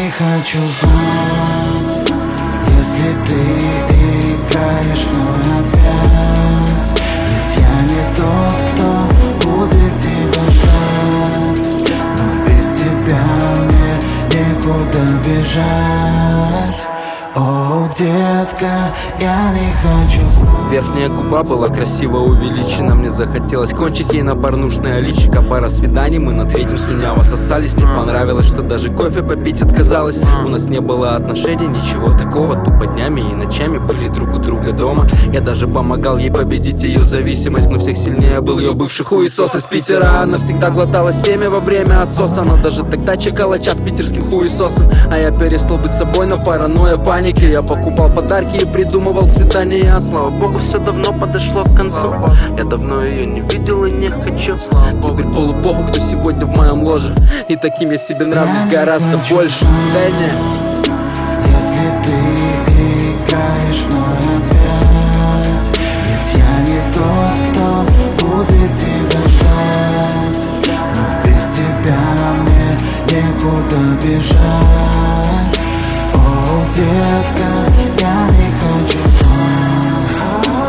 не хочу знать, если ты играешь мной опять. Ведь я не тот, кто будет тебя ждать, но без тебя мне некуда бежать. О, детка, я не хочу знать. Верхняя губа была красиво увеличена. Мне захотелось кончить ей на порнушное личико. Пара свиданий, мы на третьем слюняво сосались. Мне понравилось, что даже кофе попить отказалась. У нас не было отношений, ничего такого. Тупо днями и ночами были друг у друга дома. Я даже помогал ей победить ее зависимость, но всех сильнее был ее бывший хуесос из Питера. Она всегда глотала семя во время отсоса, но даже тогда чекала час питерским хуесосом. А я перестал быть собой на паранойя, паники. Я покупал подарки и придумывал свидания. Слава богу, все давно подошло к концу. Я давно ее не видел и не хочу. Теперь полубогу, кто сегодня в моем ложе. И таким я себе нравлюсь гораздо больше. Да нет. Если ты играешь мной опять, ведь я не тот, кто будет тебя ждать, но без тебя мне некуда бежать. О, детка, я не хочу знать.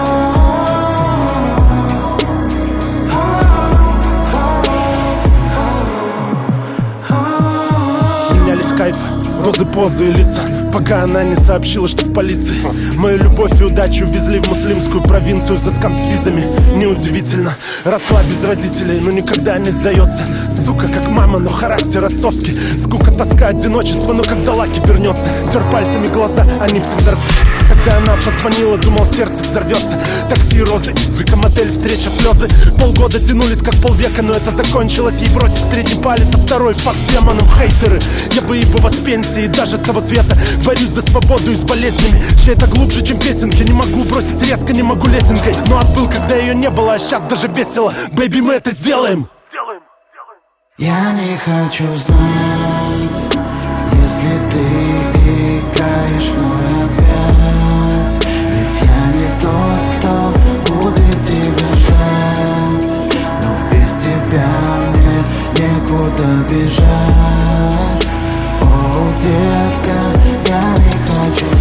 Менялись кайфы, розы, позы и лица, пока она не сообщила, что в полиции. Мою любовь и удачу везли в муслимскую провинцию за скам с визами. Неудивительно, росла без родителей, но никогда не сдается. Сука, как мама, но характер отцовский. Скука, тоска, одиночество, но когда Лаки вернется. Тер пальцами глаза, они всегда... Когда она позвонила, думал, сердце взорвется. Такси, розы, Джика, мотель, встреча, слезы. Полгода тянулись, как полвека, но это закончилось. Ей бросив средний палец, а второй факт демоном. Хейтеры, я бы вас с пенсии, даже с того света. Борюсь за свободу и с болезнями, чья это глубже, чем песенки. Не могу бросить резко, не могу лесенкой, но отбыл, когда ее не было, а сейчас даже весело. Бэйби, мы это сделаем. Я не хочу знать, если ты играешь мной опять. Ведь я не тот, кто будет тебя ждать, но без тебя мне некуда бежать. О, детка, я не хочу